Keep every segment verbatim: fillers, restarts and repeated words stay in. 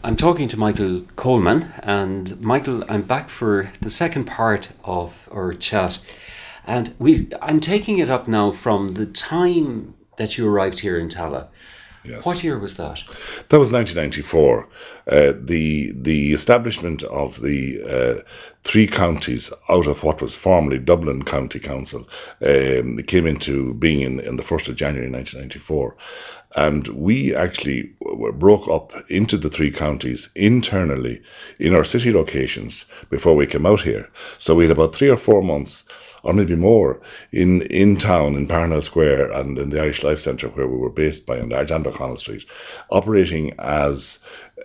I'm talking to Michael Coleman, and Michael, I'm back for the second part of our chat, and we I'm taking it up now from the time that you arrived here in Tallaght. Yes. What year was that? That was nineteen ninety-four. Uh, the the establishment of the uh, three counties out of what was formerly Dublin County Council um, came into being in, in the first of January nineteen ninety-four. And we actually were broke up into the three counties internally in our city locations before we came out here. So we had about three or four months, or maybe more, in, in town, in Parnell Square and in the Irish Life Centre where we were based by, on Alexander O'Connell Street, operating as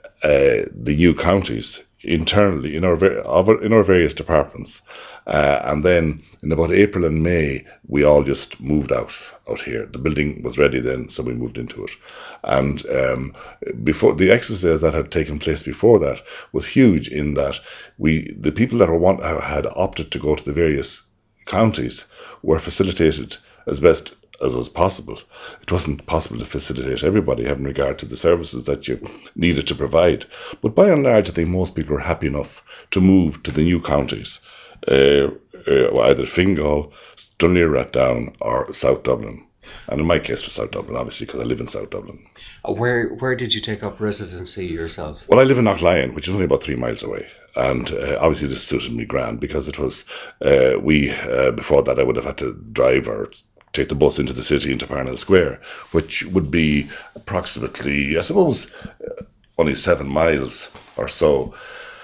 uh, the new counties internally in our in our various departments. Uh, and then in about April and May, we all just moved out out here. The building was ready then, so we moved into it. And um, before the exercise that had taken place before that was huge in that we the people that were want, had opted to go to the various counties were facilitated as best as was possible. It wasn't possible to facilitate everybody having regard to the services that you needed to provide. But by and large, I think most people were happy enough to move to the new counties. Uh, uh, either Fingal, Dunleer Rathdown or South Dublin. And in my case, for South Dublin, obviously, because I live in South Dublin. Uh, Where where did you take up residency yourself? Well, I live in Knocklyon, which is only about three miles away. And uh, obviously this suited me grand because it was, uh, we, uh, before that I would have had to drive or take the bus into the city, into Parnell Square, which would be approximately, I suppose, uh, only seven miles or so.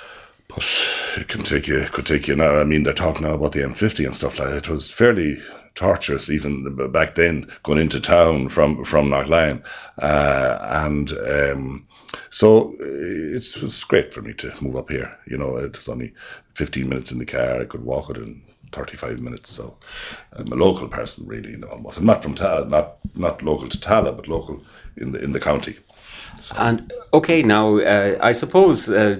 But it can take you, could take you an hour. I mean, they're talking now about the M fifty and stuff like that. It was fairly torturous even back then going into town from, from Knocklyon. Uh, and um, so it was great for me to move up here. You know, it was only fifteen minutes in the car. I could walk it in thirty-five minutes. So I'm a local person, really, you know, almost. I'm not from Tallaght, not not local to Tallaght, but local in the in the county. So. And okay, now uh, I suppose uh,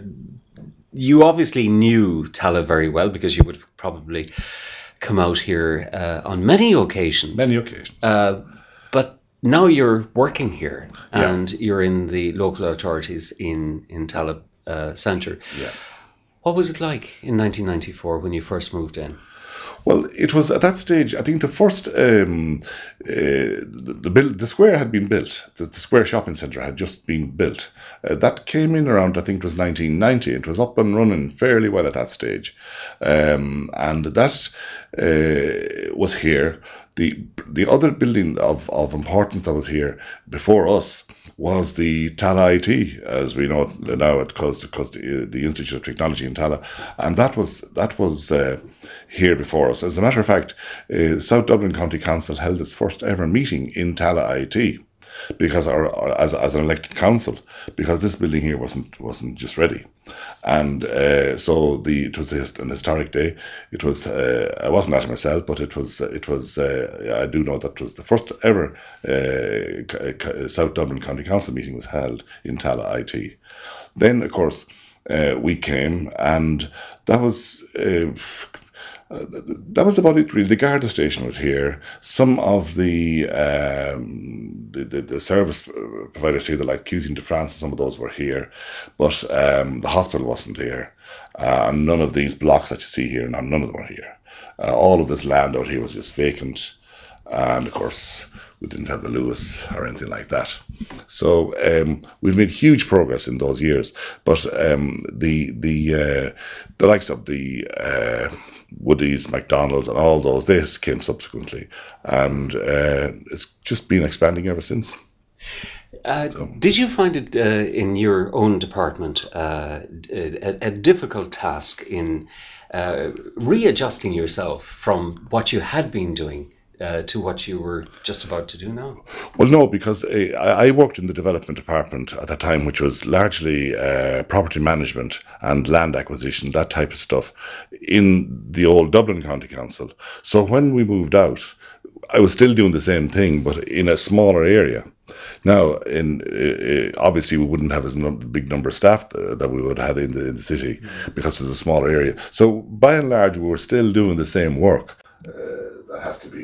you obviously knew Tallaght very well because you would probably come out here uh, on many occasions. Many occasions. Uh, but now you're working here and yeah. you're in the local authorities in in Tallaght uh, Centre. Yeah. What was it like in nineteen ninety-four when you first moved in? Well, it was at that stage, I think the first, um, uh, the, the, build, the square had been built. The, the square shopping centre had just been built. Uh, that came in around, I think it was nineteen ninety. It was up and running fairly well at that stage. Um, and that uh, was here. The the other building of, of importance that was here before us was the Tallaght I T, as we know now, because because the, the Institute of Technology in Tallaght, and that was that was uh, here before us. As a matter of fact, uh, South Dublin County Council held its first ever meeting in Tallaght I T, because our, our as as an elected council, because this building here wasn't wasn't just ready, and uh, so the it was an historic day. It was uh, I wasn't at it myself, but it was it was uh, I do know that it was the first ever uh, South Dublin County Council meeting was held in Tallaght I T. Then of course uh, we came, and that was. Uh, Uh, that was about it, really. The Garda station was here. Some of the um, the, the, the service providers here, like Cuisine de France, some of those were here, but um, the hospital wasn't here. Uh, and none of these blocks that you see here, none, none of them were here. Uh, all of this land out here was just vacant. And of course, we didn't have the Lewis or anything like that. So um, we've made huge progress in those years. But um, the the uh, the likes of the uh, Woodies, McDonald's, and all those, they came subsequently, and uh, it's just been expanding ever since. Uh, so. Did you find it uh, in your own department uh, a, a difficult task in uh, readjusting yourself from what you had been doing Uh, to what you were just about to do now? Well, no, because uh, I worked in the development department at that time, which was largely uh, property management and land acquisition, that type of stuff, in the old Dublin County Council. So when we moved out, I was still doing the same thing, but in a smaller area. Now, in uh, obviously, we wouldn't have as num- big number of staff th- that we would have had in the, in the city mm-hmm. because it's a smaller area. So by and large, we were still doing the same work. Uh, that has to be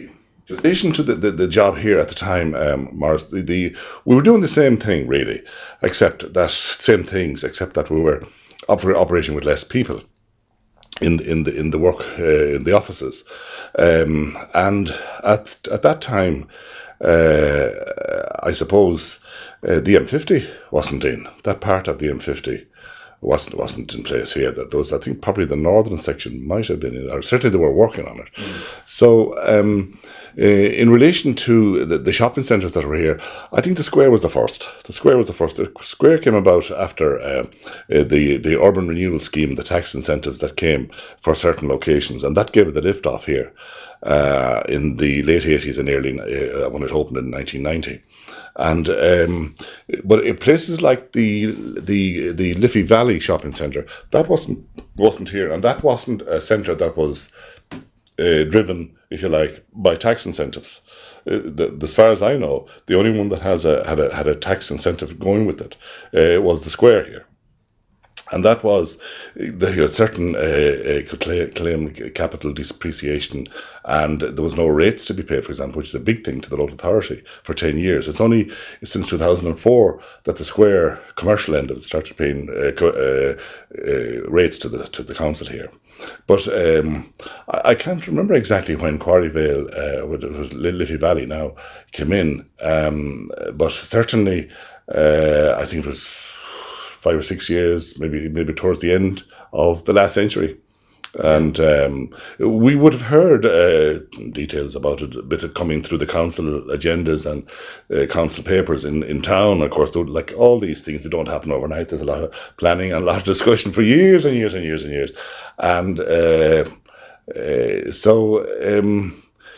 In relation to the, the, the job here at the time, um, Morris, the, the we were doing the same thing really, except that same things, except that we were oper- operating with less people in in the in the work uh, in the offices, um, and at at that time, uh, I suppose uh, the M fifty wasn't in. That part of the M fifty wasn't wasn't in place here. That those I think probably the northern section might have been in, or certainly they were working on it. Mm. So. Um, Uh, in relation to the, the shopping centres that were here, I think the square was the first. The square was the first. The square came about after uh, uh, the the urban renewal scheme, the tax incentives that came for certain locations, and that gave it the lift off here uh, in the late eighties and early uh, when it opened in nineteen ninety. And um, but in places like the the the Liffey Valley shopping centre, that wasn't wasn't here, and that wasn't a centre that was Uh, driven, if you like, by tax incentives. Uh, the, as far as I know, the only one that has a had a had a tax incentive going with it uh, was the square here, and that was they had certain uh, uh, could claim, claim capital depreciation, and there was no rates to be paid, for example, which is a big thing to the local authority for ten years. It's only since two thousand four that the square commercial end of it started paying uh, co- uh, uh, rates to the to the council here. But um, I, I can't remember exactly when Quarryvale, uh, it was Liffey Valley now, came in. Um, but certainly, uh, I think it was five or six years, maybe maybe towards the end of the last century. And um, we would have heard uh, details about it, a bit of coming through the council agendas and uh, council papers in, in town. Of course, like all these things, they don't happen overnight. There's a lot of planning and a lot of discussion for years and years and years and years. And uh, uh, so um,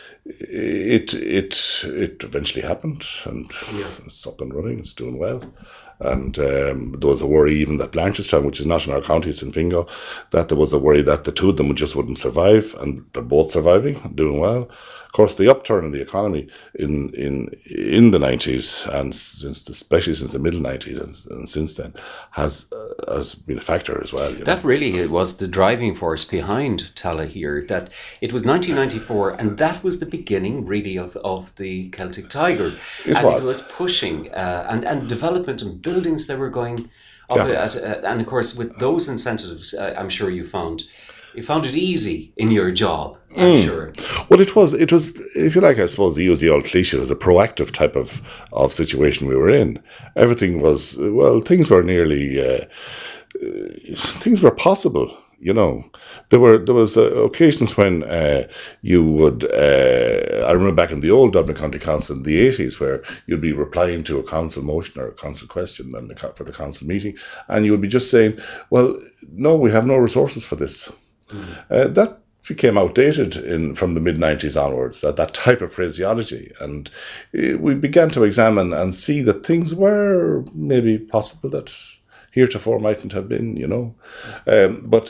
it it it eventually happened, and yeah. It's up and running. It's doing well. And um, there was a worry even that Blanchardstown, which is not in our county, it's in Fingal, that there was a worry that the two of them just wouldn't survive, and they're both surviving and doing well. Of course, the upturn in the economy in in in the nineties, and since especially since the middle nineties and, and since then, has uh, has been a factor as well. You that know? Really was the driving force behind Tallaght here. That it was nineteen ninety-four, and that was the beginning really of, of the Celtic Tiger. It and was. It was pushing uh, and and development and buildings that were going up yeah. at, at, and of course with those incentives, uh, I'm sure you found. You found it easy in your job, I'm mm. sure. Well, it was, it was, if you like, I suppose, to use the old cliche, it was a proactive type of, of situation we were in. Everything was, well, things were nearly, uh, uh, things were possible, you know. There were, there was uh, occasions when uh, you would, uh, I remember back in the old Dublin County Council in the eighties, where you'd be replying to a council motion or a council question and the, for the council meeting, and you would be just saying, well, no, we have no resources for this. Mm. Uh, that became outdated in from the mid nineties onwards, that, that type of phraseology, and uh, we began to examine and see that things were maybe possible that heretofore mightn't have been, you know. Um, but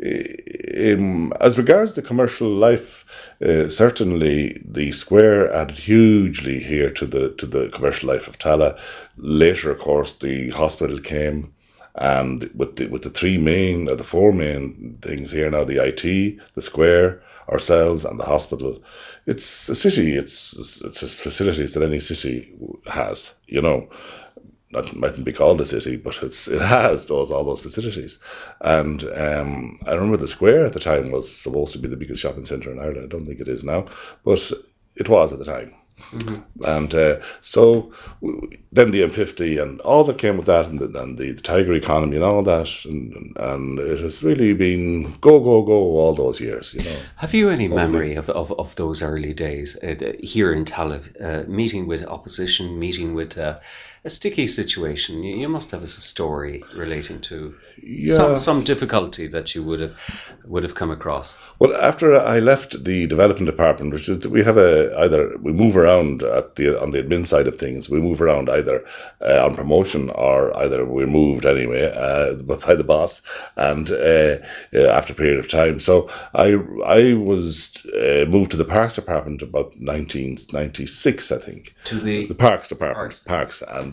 um, as regards the commercial life, uh, certainly the square added hugely here to the to the commercial life of Tallaght. Later, of course, the hospital came. And with the with the three main, or the four main things here now, the I T, the square, ourselves, and the hospital, it's a city. It's it's as facilities that any city has. You know, not mightn't be called a city, but it's it has those all those facilities. And um, I remember the square at the time was supposed to be the biggest shopping centre in Ireland. I don't think it is now, but it was at the time. Mm-hmm. And uh, so then the M fifty and all that came with that, and the, and the, the Tiger economy and all that, and, and it has really been go, go, go all those years, you know. Have you any memory of, of, of those early days uh, here in Tallaght, uh, meeting with opposition, meeting with uh, a sticky situation? You, you must have a story relating to yeah. some some difficulty that you would have would have come across. Well, after I left the development department, which is we have a either we move around at the on the admin side of things, we move around either uh, on promotion or either we're moved anyway uh, by the boss, and uh, uh, after a period of time. So I I was uh, moved to the Parks department about nineteen ninety-six, I think. To the the Parks department, Parks, Parks and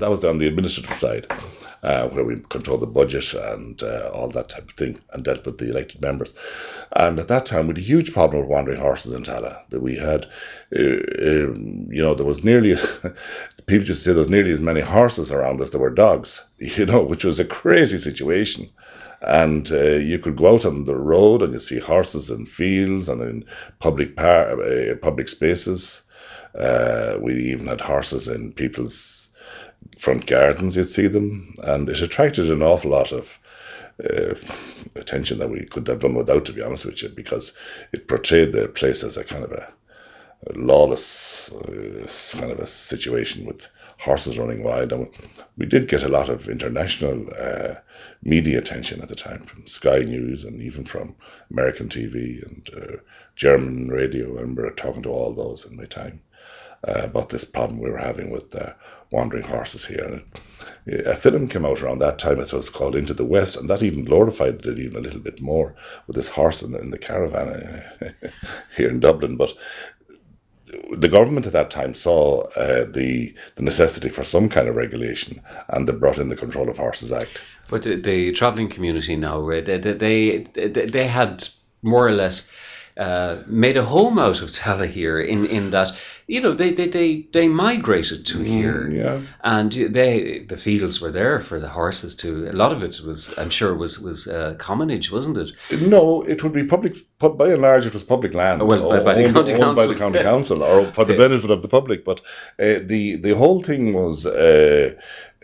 that was on the administrative side, uh, where we controlled the budget and uh, all that type of thing, and dealt with the elected members. And at that time, we had a huge problem with wandering horses in Tallaght. That we had, uh, um, you know, there was nearly, people just say there's nearly as many horses around as there were dogs, you know, which was a crazy situation. And uh, you could go out on the road and you see horses in fields and in public par- uh, public spaces. Uh, we even had horses in people's front gardens, you'd see them. And it attracted an awful lot of uh, attention that we could have done without, to be honest with you, because it portrayed the place as a kind of a, a lawless uh, kind of a situation with horses running wild. And we, we did get a lot of international uh, media attention at the time, from Sky News and even from American T V and uh, German radio. I remember talking to all those in my time uh, about this problem we were having with uh, wandering horses here. And it, a film came out around that time. It was called Into the West, and that even glorified it even a little bit more, with this horse in the, in the caravan here in Dublin. But the government at that time saw uh, the the necessity for some kind of regulation, and they brought in the Control of Horses Act. But the, the travelling community now, they, they, they, they had more or less uh, made a home out of Tallaght here, in, in that, you know, they, they, they, they migrated to here. Mm, yeah. And they the fields were there for the horses to, a lot of it was, I'm sure, was, was uh, commonage, wasn't it? No, it would be public, by and large it was public land. Oh, well, by, by the owned, county owned council. by the county council, or for the benefit of the public. But uh, the, the whole thing was... Uh,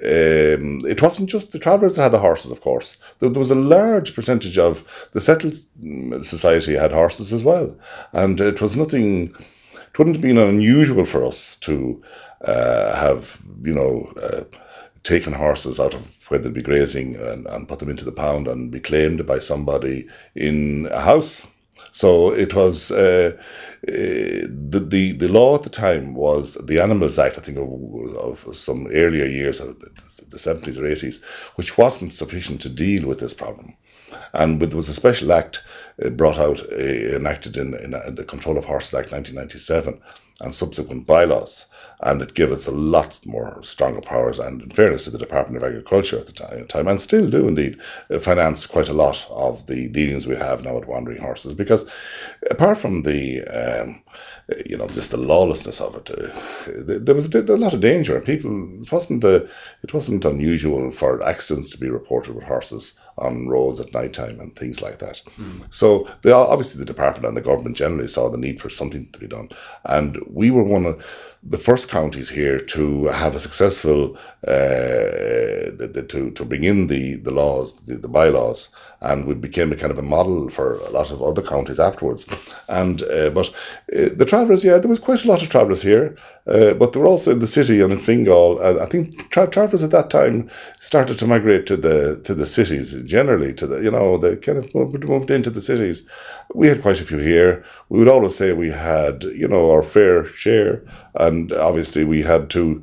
Um, it wasn't just the travellers that had the horses, of course. There, there was a large percentage of the settled society had horses as well. And it was nothing, it wouldn't have been unusual for us to uh, have, you know, uh, taken horses out of where they'd be grazing and, and put them into the pound and be claimed by somebody in a house. So it was, uh, uh, the, the the law at the time was the Animals Act, I think, of, of some earlier years, of the seventies or eighties, which wasn't sufficient to deal with this problem. And there was a special act uh, brought out, uh, enacted in, in uh, the Control of Horses Act nineteen ninety-seven, and subsequent bylaws. And it gave us a lot more stronger powers, and in fairness to the Department of Agriculture at the time, and still do indeed, uh, finance quite a lot of the dealings we have now with wandering horses. Because apart from the, um, you know, just the lawlessness of it, uh, there was a lot of danger. People, it wasn't uh, it wasn't unusual for accidents to be reported with horses on roads at night time and things like that. Mm. So they, obviously the department and the government generally saw the need for something to be done. And we were one of the first counties here to have a successful, uh, the, the, to, to bring in the, the laws, the, the bylaws, and we became a kind of a model for a lot of other counties afterwards. And uh, But uh, the travellers, yeah, there was quite a lot of travellers here, uh, but they were also in the city and in Fingal. And I think tra- travellers at that time started to migrate to the to the cities, generally to the, you know, they kind of moved, moved into the cities. We had quite a few here. We would always say we had, you know, our fair share, and obviously we had to,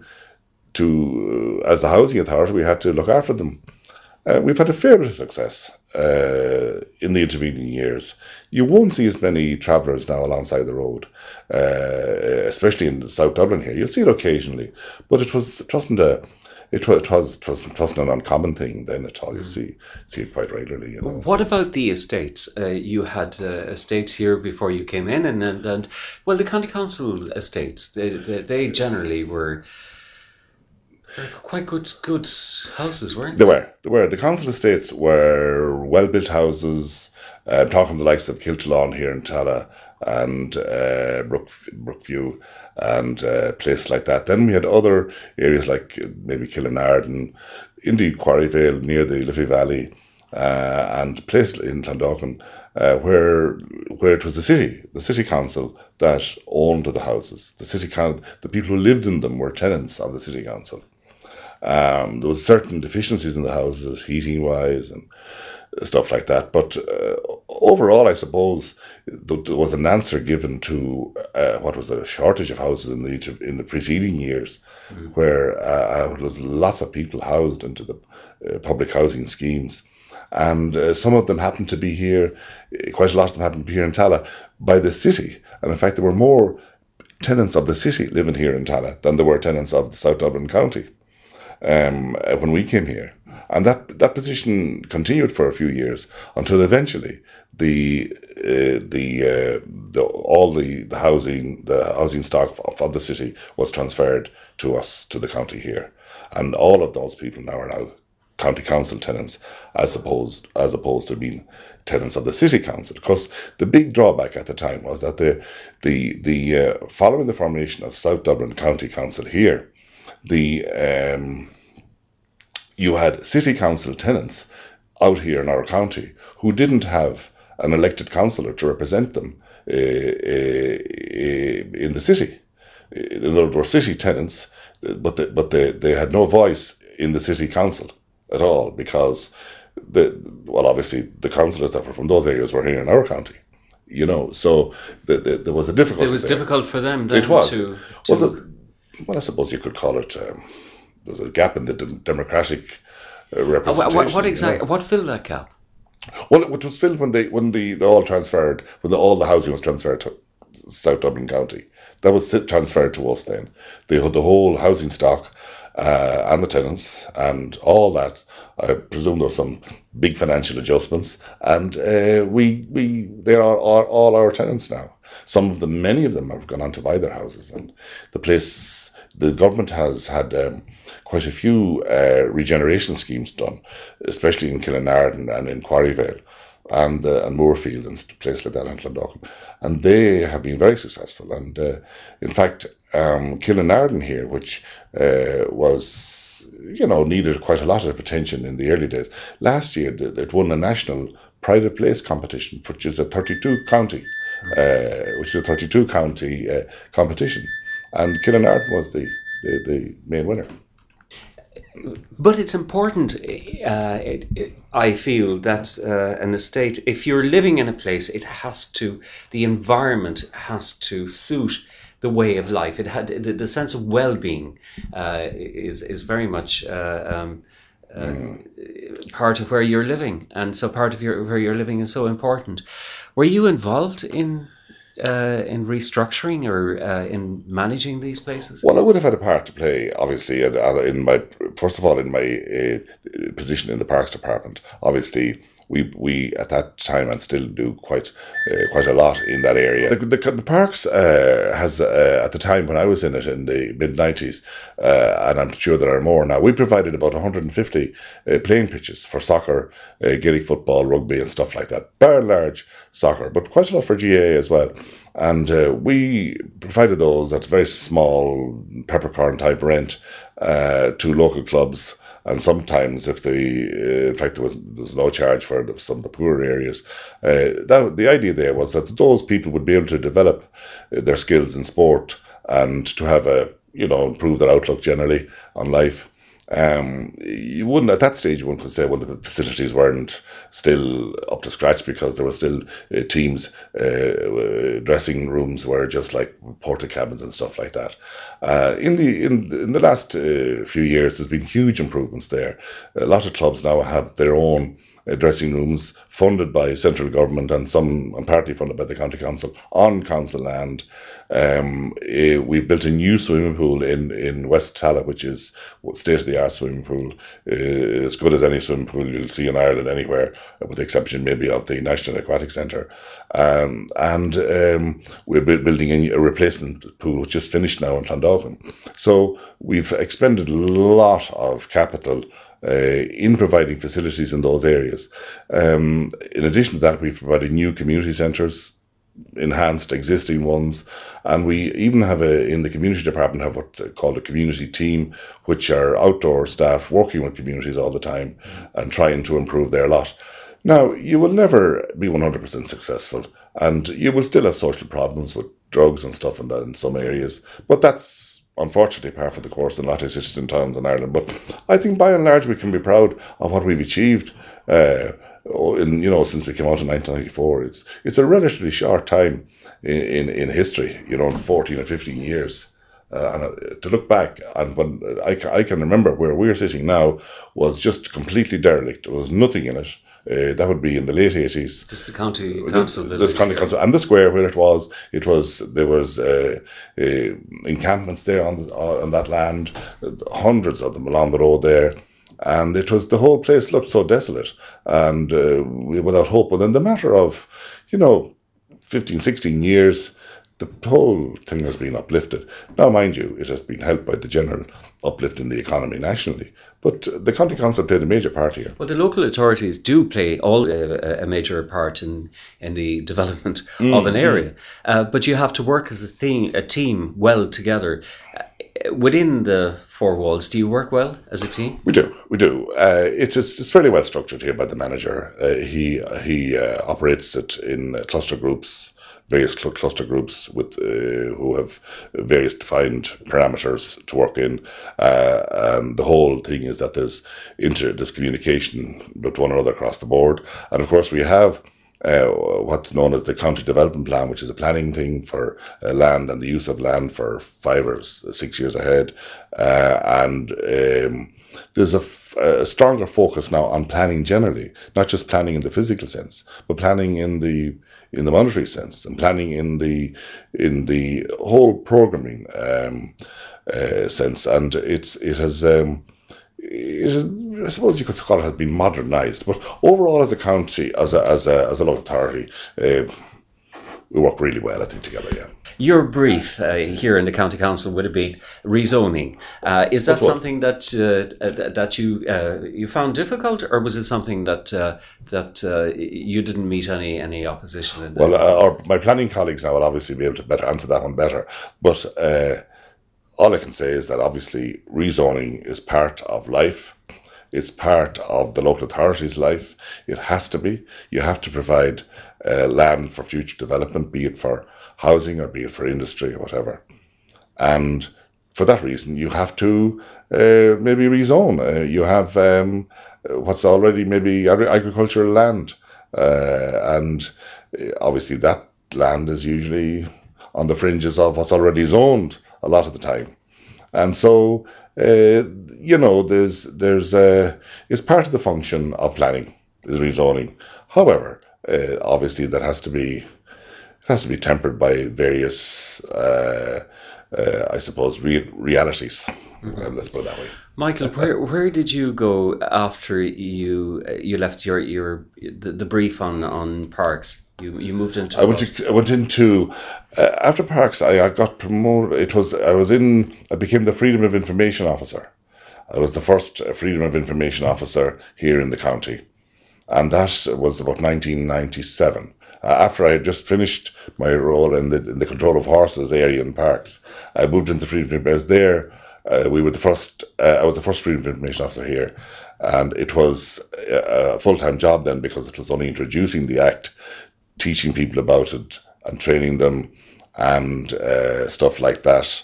to uh, as the housing authority, we had to look after them. Uh, we've had a fair bit of success uh, in the intervening years. You won't see as many travellers now alongside the road, uh, especially in South Dublin here. You'll see it occasionally, but it was it wasn't a it was it was it wasn't, it wasn't an uncommon thing then at all. You see see it quite regularly. You know. What about the estates? Uh, you had uh, estates here before you came in, and and, and well, the county council estates, they they, they generally were. Quite good, good houses, weren't they? They were. They were. The council estates were well-built houses. Uh, I'm talking the likes of Kiltalawn here in Tallaght and uh, Brook, Brookview and uh, places like that. Then we had other areas like maybe Killinarden, indeed Quarryvale near the Liffey Valley, uh, and places in Clondalkin uh, where where it was the city, the city council that owned the houses. The city council, the people who lived in them were tenants of the city council. Um, there was certain deficiencies in the houses, heating-wise and stuff like that. But uh, overall, I suppose there was an answer given to uh, what was a shortage of houses in the in the preceding years, mm. where uh, there was lots of people housed into the uh, public housing schemes. And uh, some of them happened to be here, quite a lot of them happened to be here in Tallaght, by the city. And in fact, there were more tenants of the city living here in Tallaght than there were tenants of the South Dublin County. um, when we came here. And that that position continued for a few years until eventually the uh, the, uh, the all the, the housing the housing stock of, of the city was transferred to us, to the county here, and all of those people now are now county council tenants as opposed as opposed to being tenants of the city council. Because the big drawback at the time was that the the the uh, following the formation of South Dublin County Council here, the um, you had city council tenants out here in our county who didn't have an elected councillor to represent them uh, uh, in the city. In other words, they were city tenants, but they, but they, they had no voice in the city council at all, because the well, obviously the councillors that were from those areas were here in our county, you know. So the, the, there was a difficulty. It was there. difficult for them then it was. to. to... Well, the, well, I suppose you could call it. Um, there's a gap in the de- democratic uh, representation. What, what exactly? You know? What filled that gap? Well, it was filled when they when the they all transferred when the, all the housing was transferred to South Dublin County. That was transferred to us then. They had the whole housing stock uh, and the tenants and all that. I presume there were some big financial adjustments, and uh, we we they are all, all our tenants now. Some of them, many of them, have gone on to buy their houses, and the place. The government has had um, quite a few uh, regeneration schemes done, especially in Killinarden and in Quarryvale and uh, and Moorfield and places like that in Clondalkin, and they have been very successful. And uh, in fact, um, Killinarden here, which uh, was you know needed quite a lot of attention in the early days, last year it won a national pride of place competition, which is a thirty-two county, uh, which is a thirty-two county uh, competition. And Killinarden was the, the, the main winner. But it's important, uh, it, it, I feel, that uh, an estate, if you're living in a place, it has to, the environment has to suit the way of life. It had the, the sense of well-being uh, is is very much uh, um, uh, mm. part of where you're living, and so part of your where you're living is so important. Were you involved in? Uh, in restructuring or uh, in managing these places? Well, I would have had a part to play, obviously, in my first of all in my uh, position in the Parks Department. Obviously, we we at that time and still do quite uh, quite a lot in that area. The, the, the Parks uh, has uh, at the time when I was in it in the mid nineties, uh, and I'm sure there are more now. We provided about one hundred fifty uh, playing pitches for soccer, uh, Gaelic football, rugby, and stuff like that. By and large, soccer, but quite a lot for G A A as well. And uh, we provided those at very small peppercorn type rent uh, to local clubs. And sometimes, if the, uh, in fact, there was, there was no charge for the, some of the poorer areas, uh, that, the idea there was that those people would be able to develop uh, their skills in sport and to have a, you know, improve their outlook generally on life. Um, you wouldn't, at that stage, one could say, well, the facilities weren't still up to scratch because there were still uh, teams, uh, dressing rooms were just like porta cabins and stuff like that. Uh, in the in, in the last uh, few years, there's been huge improvements there. A lot of clubs now have their own uh, dressing rooms funded by central government and some and partly funded by the county council on council land. Um, uh, we've built a new swimming pool in, in West Tala, which is state-of-the-art swimming pool, uh, as good as any swimming pool you'll see in Ireland anywhere, with the exception maybe of the National Aquatic Centre. Um, and um, we're building a, a replacement pool, which is finished now in Clondalkin. So we've expended a lot of capital uh, in providing facilities in those areas. Um, in addition to that, we've provided new community centres, enhanced existing ones, and we even have a in the community department have what's called a community team, which are outdoor staff working with communities all the time and trying to improve their lot. Now, you will never be one hundred percent successful, and you will still have social problems with drugs and stuff in that in some areas, but that's unfortunately par for the course in a lot of cities and towns in Ireland. But I think by and large we can be proud of what we've achieved. Uh, In, you know, since we came out in nineteen ninety-four, it's it's a relatively short time in, in, in history, you know, fourteen or fifteen years. Uh, and uh, to look back, and when I, I can remember where we're sitting now was just completely derelict. There was nothing in it. Uh, that would be in the late eighties. Just the county council The, village. this county council and the square where it was. It was there was uh, uh, encampments there on the, on that land, hundreds of them along the road there. And it was, the whole place looked so desolate and uh, without hope. But in the matter of, you know, fifteen, sixteen years, the whole thing has been uplifted. Now, mind you, it has been helped by the general uplift in the economy nationally. But the county council played a major part here. Well, the local authorities do play all uh, a major part in, in the development mm, of an area. Mm. Uh, but you have to work as a, theme, a team well together. Uh, within the four walls, do you work well as a team? We do, we do. Uh, it is it's fairly well structured here by the manager. Uh, he he uh, operates it in uh, cluster groups, various cl- cluster groups with uh, who have various defined parameters to work in. Uh, and the whole thing is that there's inter there's communication with one another across the board. And of course, we have Uh, what's known as the county development plan, which is a planning thing for uh, land and the use of land for five or six years ahead. Uh, and um, there's a, f- a stronger focus now on planning generally, not just planning in the physical sense, but planning in the in the monetary sense, and planning in the in the whole programming um, uh, sense. And it's it has. Um, It is, I suppose you could call it has been modernised, but overall, as a county, as a as a as a local authority, uh, we work really well, I think, together. Yeah. Your brief uh, here in the county council would have been rezoning. Uh, is that That's something that uh, that you uh, you found difficult, or was it something that uh, that uh, you didn't meet any any opposition in? Well, uh, our, my planning colleagues now will obviously be able to better answer that one better, but. Uh, All I can say is that obviously rezoning is part of life. It's part of the local authority's life. It has to be. You have to provide uh, land for future development, be it for housing or be it for industry or whatever. And for that reason, you have to uh, maybe rezone. Uh, you have um, what's already maybe agricultural land. Uh, and obviously that land is usually on the fringes of what's already zoned a lot of the time. And so, uh, you know, there's, there's, uh, it's part of the function of planning, is rezoning. However, uh, obviously that has to be, it has to be tempered by various, uh, uh, I suppose, re- realities. Mm-hmm. Let's put it that way. Michael, where where did you go after you uh, you left your your the, the brief on, on parks? You you moved into. I went to I went into uh, after parks. I, I got promoted. It was I was in. I became the Freedom of Information Officer. I was the first Freedom of Information Officer here in the county, and that was about nineteen ninety-seven. Uh, after I had just finished my role in the in the control of horses area in parks, I moved into Freedom of Information. I was there. Uh, we were the first. Uh, I was the first Freedom of Information Officer here, and it was a full-time job then because it was only introducing the Act, teaching people about it and training them and uh, stuff like that.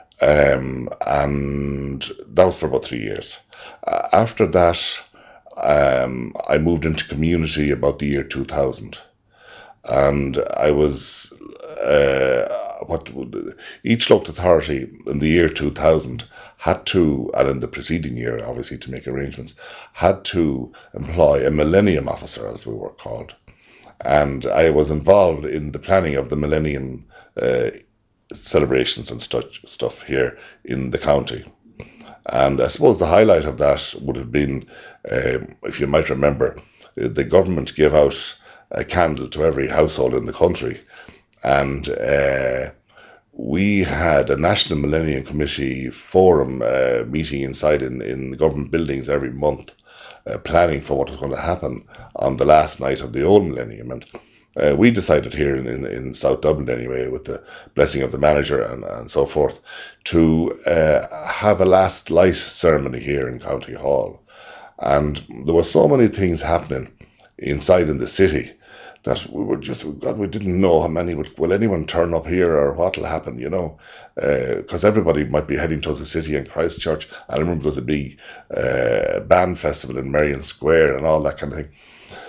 Um, and that was for about three years. Uh, after that, um, I moved into community about the year two thousand. And I was, uh, what each local authority in the year two thousand had to, and in the preceding year, obviously, to make arrangements, had to employ a Millennium Officer, as we were called. And I was involved in the planning of the Millennium uh, celebrations and stu- stuff here in the county. And I suppose the highlight of that would have been, um, if you might remember, the government gave out a candle to every household in the country. And uh, we had a National Millennium Committee forum uh, meeting inside in, in the government buildings every month, uh, planning for what was going to happen on the last night of the old millennium. And uh, we decided here in, in, in South Dublin anyway, with the blessing of the manager and, and so forth, to uh, have a last light ceremony here in County Hall. And there were so many things happening inside in the city that we were just, God, we didn't know how many would, will anyone turn up here or what will happen, you know, because uh, everybody might be heading towards the city and Christchurch. I remember there was a big uh, band festival in Merrion Square and all that kind of thing.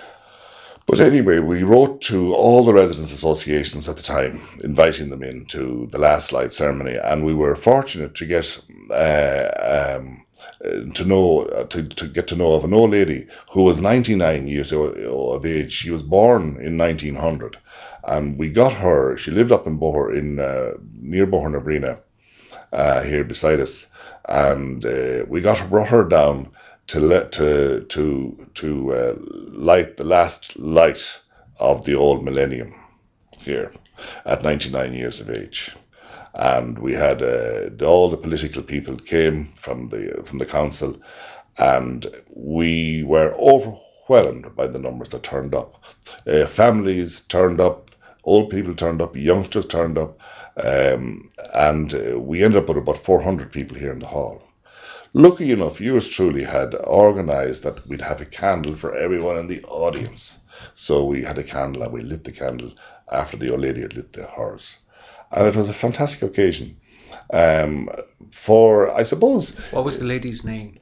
But anyway, we wrote to all the residents' associations at the time, inviting them in to the last light ceremony, and we were fortunate to get uh, um, uh, to know uh, to, to get to know of an old lady who was ninety-nine years of age. She was born in nineteen hundred, and we got her. She lived up in Boher, in uh, near Boher uh, here beside us, and uh, we got her, brought her down to let to to to uh, light the last light of the old millennium here at ninety-nine years of age. And we had uh, the, all the political people came from the from the council, and we were overwhelmed by the numbers that turned up. Uh, families turned up, old people turned up, youngsters turned up, um, and uh, we ended up with about four hundred people here in the hall. Lucky enough, yours truly had organised that we'd have a candle for everyone in the audience. So we had a candle, and we lit the candle after the old lady had lit the hers. And it was a fantastic occasion. Um, for, I suppose... What was the lady's name?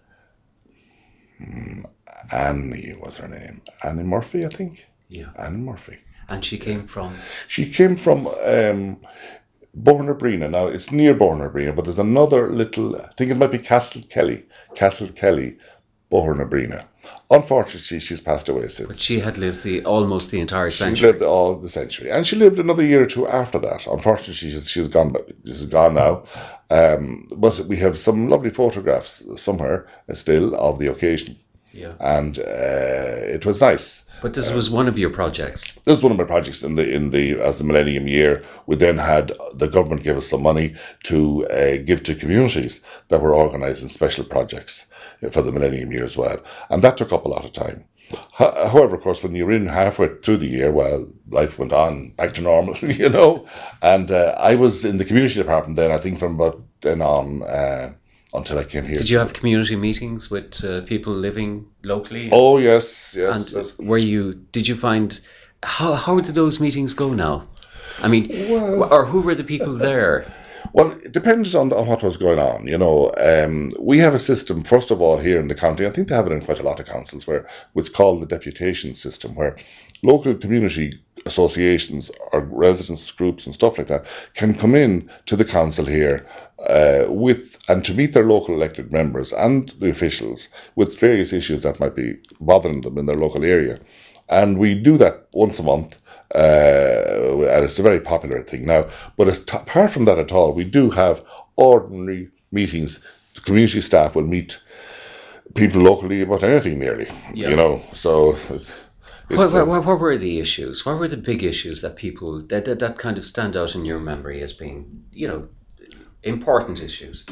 Annie was her name. Annie Murphy, I think. Yeah. Annie Murphy. And she came from? She came from um, Boher. Now, it's near Boher, but there's another little... I think it might be Castle Kelly. Castle Kelly, Boher. Unfortunately, she's passed away since. But she had lived the almost the entire century. She lived all the century, and she lived another year or two after that. Unfortunately, she's she's gone. She's gone now. Um, but we have some lovely photographs somewhere still of the occasion. Yeah. And uh, it was nice. But this um, was one of your projects. This was one of my projects in the in the as the Millennium Year. We then had the government give us some money to uh, give to communities that were organising special projects for the Millennium Year as well, and that took up a lot of time. However, of course, when you were in halfway through the year, well, life went on back to normal, you know. And uh, I was in the community department then, I think, from about then on. Uh, Until I came here. Did you have community meetings with uh, people living locally? Oh yes, yes. And yes. were you? Did you find how how did those meetings go now? I mean, well, or who were the people there? Well, it depended on, the, on what was going on. You know, um, we have a system. First of all, here in the county, I think they have it in quite a lot of councils, where it's called the deputation system, where local community associations or residents groups and stuff like that can come in to the council here uh, with and to meet their local elected members and the officials with various issues that might be bothering them in their local area. And we do that once a month, uh, and it's a very popular thing now. But as t- apart from that at all, we do have ordinary meetings. The community staff will meet people locally about anything nearly, yeah. you know. So it's, it's, what, what, what, what were the issues? What were the big issues that people that, that that kind of stand out in your memory as being, you know, important issues?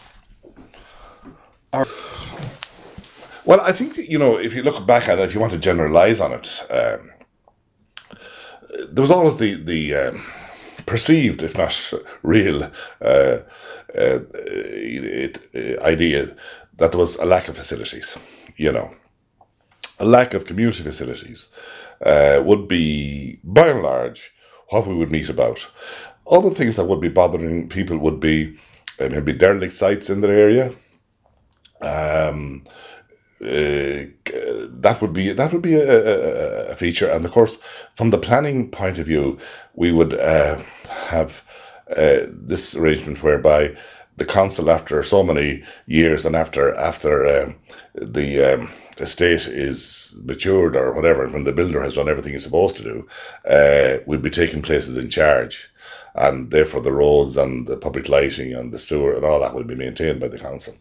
Or- Well, I think, you know, if you look back at it, if you want to generalize on it, um, there was always the, the um, perceived, if not real, uh, uh, it, uh, idea that there was a lack of facilities, you know. A lack of community facilities uh, would be, by and large, what we would meet about. Other things that would be bothering people would be uh, maybe derelict sites in their area. Um... Uh, that would be that would be a, a, a feature, and of course, from the planning point of view, we would uh, have uh, this arrangement whereby the council, after so many years and after after um, the um, estate is matured or whatever, when the builder has done everything he's supposed to do, uh, we'd be taking places in charge, and therefore the roads and the public lighting and the sewer and all that would be maintained by the council.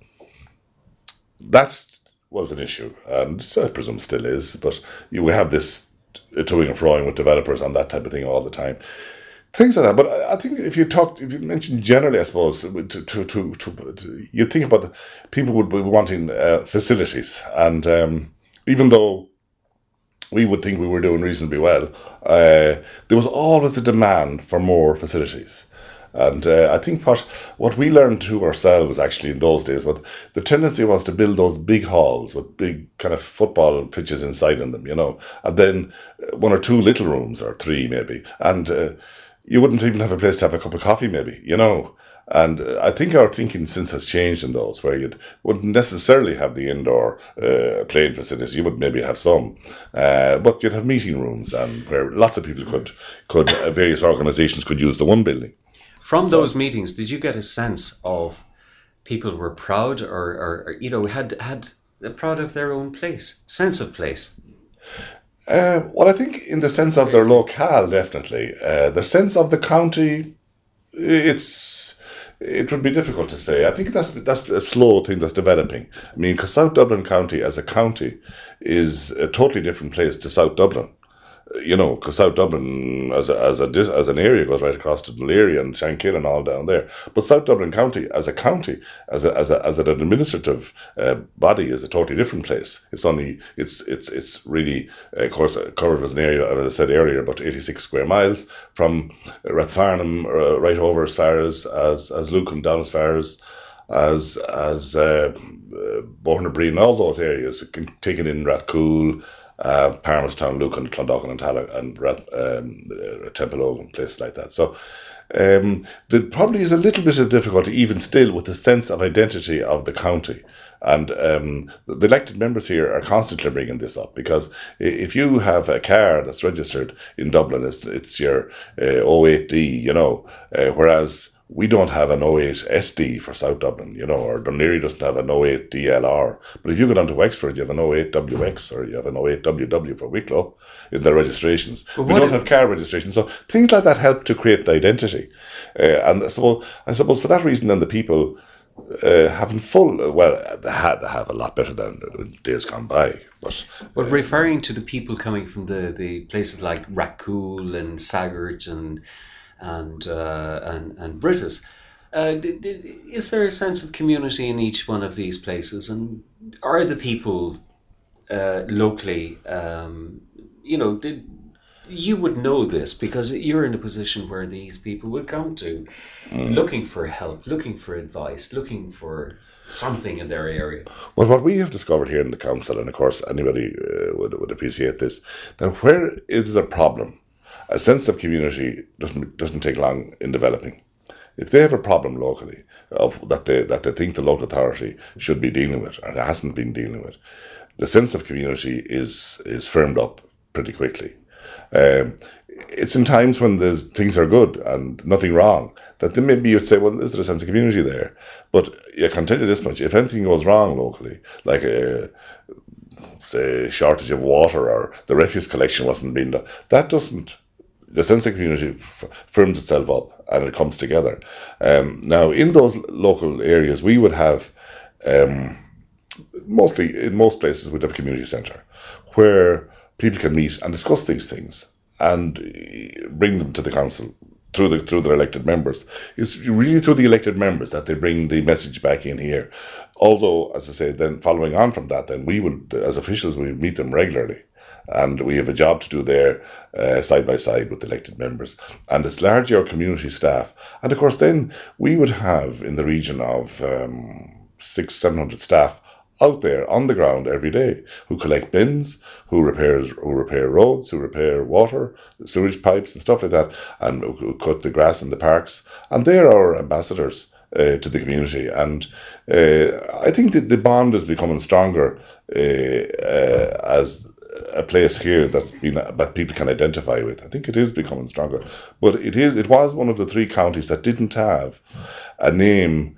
That's was an issue, and I presume still is, but you we have this toing and froing with developers on that type of thing all the time. Things like that. But I think if you talk, if you mention generally, I suppose, to to to, to, to you think about people would be wanting uh, facilities, and um, even though we would think we were doing reasonably well, uh, there was always a demand for more facilities. And uh, I think what what we learned to ourselves actually in those days, what the tendency was to build those big halls with big kind of football pitches inside in them, you know, and then one or two little rooms or three maybe, and uh, you wouldn't even have a place to have a cup of coffee maybe, you know. And uh, I think our thinking since has changed in those, where you wouldn't necessarily have the indoor uh, playing facilities. You would maybe have some, uh, but you'd have meeting rooms, and where lots of people could could uh, various organisations could use the one building. From those meetings, did you get a sense of people were proud, or, or, or you know, had had proud of their own place, sense of place. Uh, well, I think in the sense of their locale, definitely. Uh, the sense of the county, it's it would be difficult to say. I think that's that's a slow thing that's developing. I mean, because South Dublin County as a county is a totally different place to South Dublin. You know, because South Dublin as a, as a as an area goes right across to Delary and Shankill and all down there. But South Dublin County as a county, as a, as a, as an administrative uh, body, is a totally different place. It's only it's it's it's really uh, of course covered as an area, as I said earlier, about eighty-six square miles from Rathfarnham uh, right over as far as as as Lucan, down as far as as as uh, uh, Bourne-Breen, all those areas, taken in Rathcoole, uh, Palmerstown, Lucan, Clondalkin and Tallaght, and um, uh, Templeogan, places like that. So um, there probably is a little bit of difficulty even still with the sense of identity of the county. And um, the elected members here are constantly bringing this up, because if you have a car that's registered in Dublin, it's, it's your uh, oh eight D, you know, uh, whereas we don't have an oh eight S D for South Dublin, you know, or Dún Laoghaire doesn't have an oh eight D L R. But if you go down to Wexford, you have an oh eight W X or you have an oh eight W W for Wicklow in their registrations. But we don't have car registrations. So things like that help to create the identity. Uh, and so I suppose for that reason, then the people uh, having full, well, they had to have a lot better than days gone by. But, but uh, referring to the people coming from the, the places like Rathcoole and Saggart and and uh, and and Brittas, uh, d- d- is there a sense of community in each one of these places, and are the people uh, locally, um, you know, did, you would know this because you're in a position where these people would come to, mm. looking for help, looking for advice, looking for something in their area. Well, what we have discovered here in the council, and of course anybody uh, would would appreciate this, that where is a problem, a sense of community doesn't doesn't take long in developing. If they have a problem locally of that they that they think the local authority should be dealing with and it hasn't been dealing with, the sense of community is is firmed up pretty quickly. Um, it's in times when there's things are good and nothing wrong that then maybe you'd say, well, is there a sense of community there? But I can tell you this much: if anything goes wrong locally, like a say shortage of water or the refuse collection wasn't being done, that doesn't. The sense of community f- firms itself up and it comes together. Um, now, in those local areas, we would have, um, mostly in most places, we'd have a community centre where people can meet and discuss these things and bring them to the council through the through their elected members. It's really through the elected members that they bring the message back in here. Although, as I say, then following on from that, then we would, as officials, we would meet them regularly. And we have a job to do there uh, side by side with elected members. And it's largely our community staff. And of course, then we would have in the region of um, six, seven hundred staff out there on the ground every day who collect bins, who repairs, who repair roads, who repair water, sewage pipes and stuff like that, and who cut the grass in the parks. And they're our ambassadors uh, to the community. And uh, I think that the bond is becoming stronger uh, uh, as a place here that's been that people can identify with. I think it is becoming stronger, but it is it was one of the three counties that didn't have a name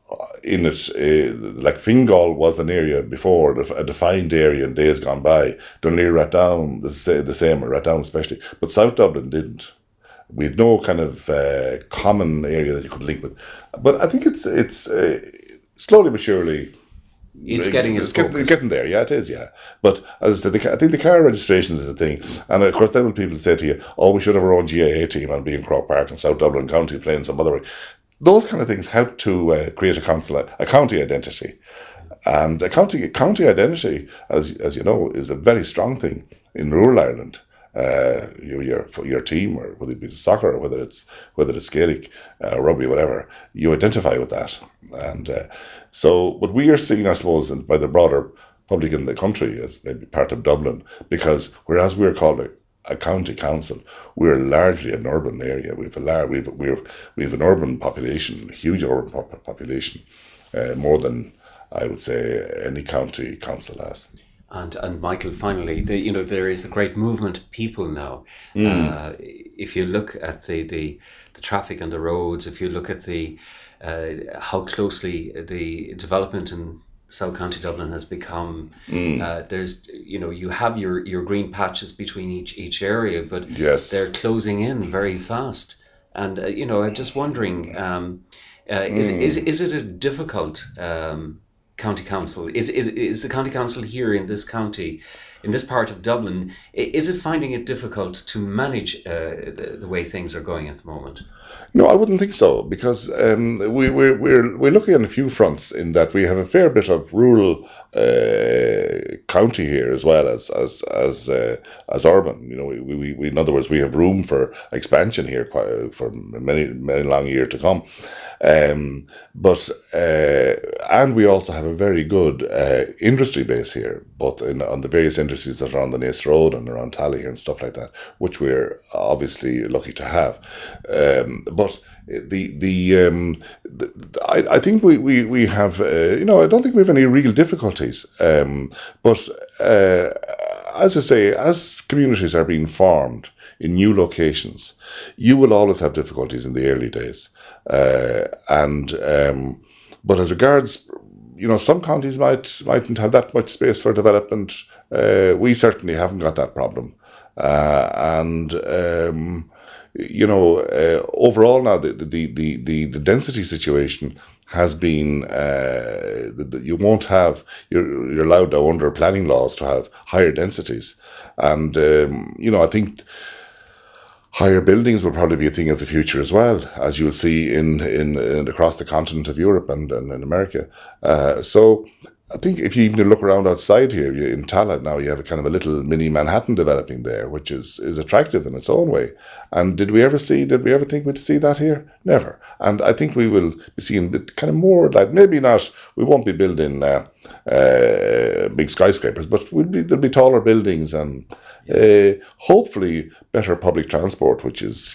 in it. Uh, like Fingal was an area before, a defined area in days gone by. Dún Laoghaire, Rathdown, the, the same, Rathdown especially, but South Dublin didn't. We had no kind of uh, common area that you could link with. But I think it's it's uh, slowly but surely. It's getting it's its getting, focus. getting there, yeah, it is, yeah. But as I said, the, I think the car registration is a thing, and of course, then when people say to you, "Oh, we should have our own G A A team and be in Croke Park and South Dublin County playing some other way," those kind of things help to uh, create a council, a county identity, and a county county identity, as as you know, is a very strong thing in rural Ireland. Uh, your your your team, or whether it be soccer, or whether it's whether it's Gaelic, uh, rugby, whatever, you identify with that. And uh, so, what we are seeing, I suppose, by the broader public in the country, as maybe part of Dublin, because whereas we're called a, a county council, we're largely an urban area. We've a large, we've we've we've an urban population, a huge urban pop- population, uh, more than I would say any county council has. And and Michael, finally, the, you know, there is the great movement of people now. Mm. Uh, if you look at the, the the traffic on the roads, if you look at the uh, how closely the development in South County Dublin has become. Mm. Uh, there's, you know, you have your, your green patches between each each area, but Yes. they're closing in very fast. And uh, you know, I'm just wondering, um, uh, is Mm. is is it a difficult um, county council? Is is is the county council here in this county, in this part of Dublin, i- is it finding it difficult to manage uh, the, the way things are going at the moment? No, I wouldn't think so, because um, we, we're, we're, we're looking on a few fronts, in that we have a fair bit of rural uh, county here, as well as as as uh, as urban. You know, we, we, we in other words, we have room for expansion here quite, for many many long years to come. Um, but uh, and we also have a very good uh, industry base here, both in on the various industries that are on the Naas Road and around Tally here and stuff like that, which we're obviously lucky to have. Um, but the the, um, the, the I, I think we we we have uh, you know I don't think we have any real difficulties. Um, but uh, as I say, as communities are being formed in new locations, you will always have difficulties in the early days. Uh, and um, but as regards, you know, some counties might mightn't have that much space for development. Uh, we certainly haven't got that problem, uh, and um, you know, uh, overall now the the, the the the density situation has been uh, that you won't have you're you're allowed now under planning laws to have higher densities, and um, you know I think. Higher buildings will probably be a thing of the future as well, as you'll see in in, in across the continent of Europe and, and in America. Uh, so I think if you even look around outside here, you, in Tallaght now, you have a kind of a little mini Manhattan developing there, which is, is attractive in its own way. And did we ever see, did we ever think we'd see that here? Never. And I think we will be seeing kind of more like, maybe not, we won't be building uh, uh, big skyscrapers, but we'll be, there'll be taller buildings and uh, hopefully better public transport, which is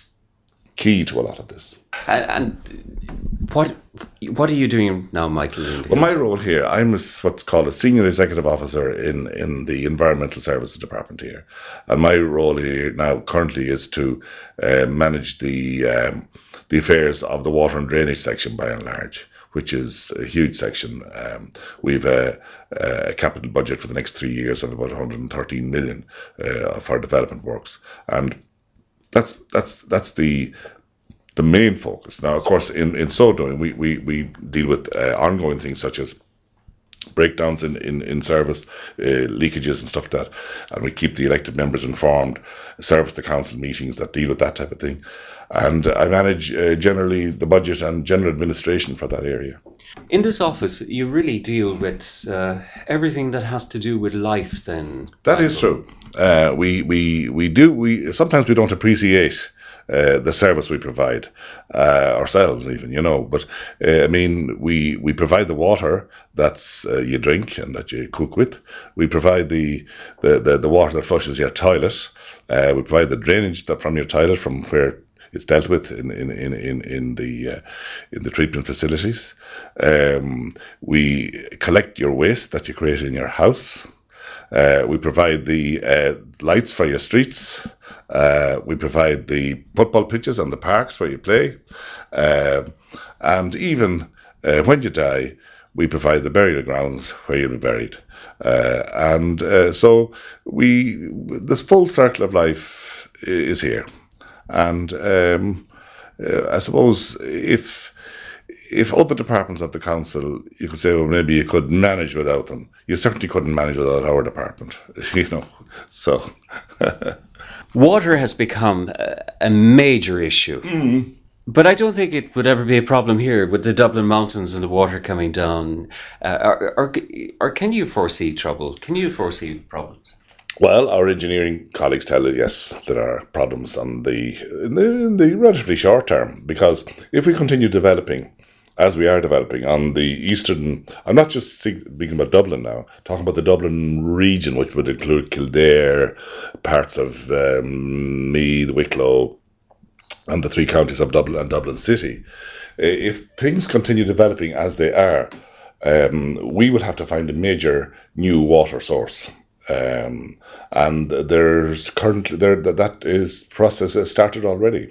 key to a lot of this. And what what are you doing now, Michael? Well, my role here, I'm what's called a senior executive officer in, in the environmental services department here, and my role here now currently is to uh, manage the um, the affairs of the water and drainage section by and large, which is a huge section. Um, we've a, a capital budget for the next three years of about one hundred thirteen million uh, for development works, and that's that's that's the the main focus. Now, of course, in, in so doing, we, we, we deal with uh, ongoing things such as breakdowns in, in, in service, uh, leakages and stuff like that, and we keep the elected members informed, service the council meetings that deal with that type of thing. And I manage uh, generally the budget and general administration for that area. In this office, you really deal with uh, everything that has to do with life then? That is true. Uh, we, we, we do, we sometimes we don't appreciate Uh, the service we provide uh, ourselves, even, you know. But uh, I mean, we we provide the water that's uh, you drink and that you cook with. We provide the the, the, the water that flushes your toilet. Uh, we provide the drainage that from your toilet from where it's dealt with in in in in, in the uh, in the treatment facilities. Um, we collect your waste that you create in your house. Uh, we provide the uh, lights for your streets. Uh, we provide the football pitches and the parks where you play. Uh, and even uh, when you die, we provide the burial grounds where you'll be buried. Uh, and uh, so we, this full circle of life is here. And um, uh, I suppose if if other departments of the council, you could say, well, maybe you could manage without them. You certainly couldn't manage without our department, you know. So, water has become a, a major issue, mm. but I don't think it would ever be a problem here with the Dublin Mountains and the water coming down. Uh, or, or, or can you foresee trouble? Can you foresee problems? Well, our engineering colleagues tell you, yes, there are problems on the in, the in the relatively short term, because if we continue developing as we are developing on the eastern, I'm not just speaking about Dublin now, talking about the Dublin region, which would include Kildare, parts of um, Meath, Wicklow, and the three counties of Dublin and Dublin City. If things continue developing as they are, um, we would have to find a major new water source. Um, and there's currently there that is process has started already,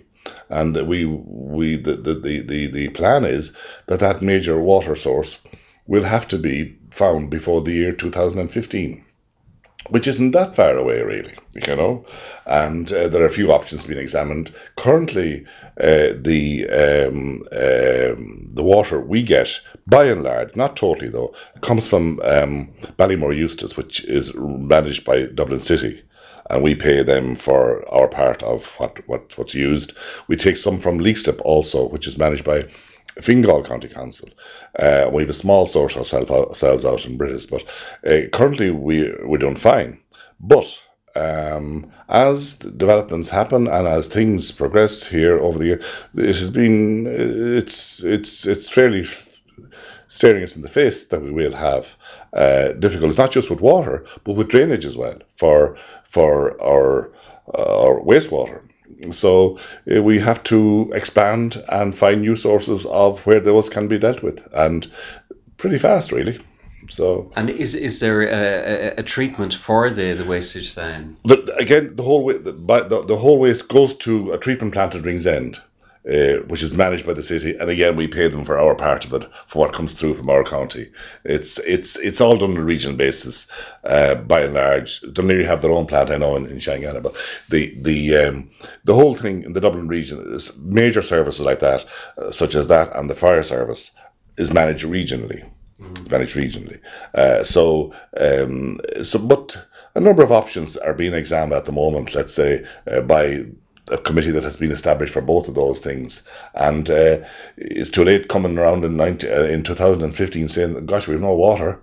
and we we the the, the, the, the plan is that that major water source will have to be found before the year two thousand fifteen, which isn't that far away, really, you know. And uh, there are a few options being examined. Currently, uh, the um, um, the water we get, by and large, not totally though, comes from um, Ballymore Eustace, which is managed by Dublin City, and we pay them for our part of what, what what's used. We take some from Leixlip also, which is managed by Fingal County Council. Uh, we have a small source ourselves, ourselves out in British, but uh, currently we, we're doing fine. But um, as the developments happen and as things progress here over the year, it has been, it's, it's, it's fairly staring us in the face that we will have uh, difficulties, not just with water, but with drainage as well for, for our, uh, our wastewater. So uh, we have to expand and find new sources of where those can be dealt with, and pretty fast, really. So, and is is there a, a, a treatment for the, the wastage then? The, again, the whole way, the, the, the whole waste goes to a treatment plant at Ringsend, uh, which is managed by the city, and again we pay them for our part of it, for what comes through from our county. It's it's it's all done on a regional basis, uh, by and large. Dunleary have their own plant, I know, in, in Shanghai, but the the um, the whole thing in the Dublin region is major services like that, uh, such as that, and the fire service is managed regionally. Mm-hmm. Managed regionally. Uh, so um, so, but a number of options are being examined at the moment. Let's say uh, by a committee that has been established for both of those things, and uh, it's too late coming around in ninety, uh, in two thousand fifteen saying, gosh, we have no water.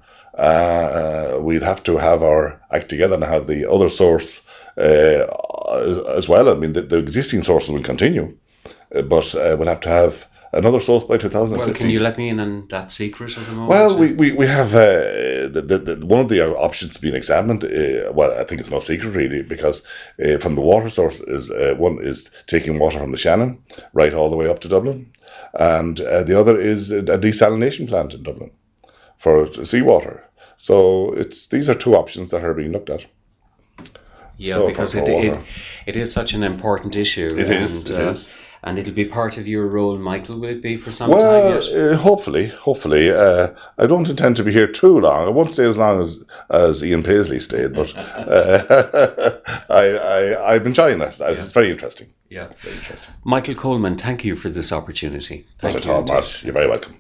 Uh, we'd have to have our act together and have the other source uh, as, as well. I mean, the, the existing sources will continue, uh, but uh, we'll have to have another source by two thousand fifteen. Well, can you let me in on that secret at the moment? Well, we, we, we have uh, the, the, the, one of the options being examined. Uh, well, I think it's no secret really, because uh, from the water source is uh, one is taking water from the Shannon right all the way up to Dublin, and uh, the other is a desalination plant in Dublin for seawater. So it's these are two options that are being looked at. Yeah, so because it, it it is such an important issue. It and, is. It uh, is. And it'll be part of your role, Michael, will it be for some well, time yet? Uh, hopefully, hopefully. Uh, I don't intend to be here too long. I won't stay as long as, as Ian Paisley stayed, but uh, I, I, I'm enjoying this. Yeah. It's very interesting. Yeah. Very interesting. Michael Coleman, thank you for this opportunity. Thank Not you. at all, Marsh. You're very welcome.